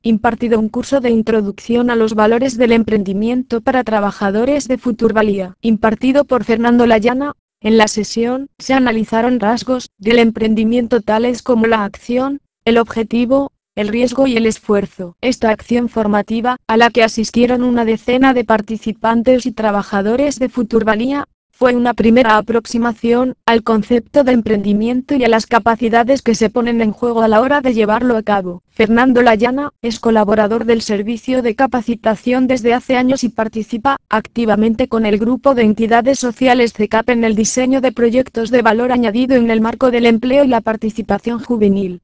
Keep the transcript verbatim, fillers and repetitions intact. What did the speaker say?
impartido un curso de introducción a los valores del emprendimiento para trabajadores de Futurvalía, impartido por Fernando Layana. En la sesión, se analizaron rasgos del emprendimiento tales como la acción, el objetivo, el riesgo y el esfuerzo. Esta acción formativa, a la que asistieron una decena de participantes y trabajadores de Futurvalía, fue una primera aproximación al concepto de emprendimiento y a las capacidades que se ponen en juego a la hora de llevarlo a cabo. Fernando Layana es colaborador del servicio de capacitación desde hace años y participa activamente con el grupo de entidades sociales C E C A P en el diseño de proyectos de valor añadido en el marco del empleo y la participación juvenil.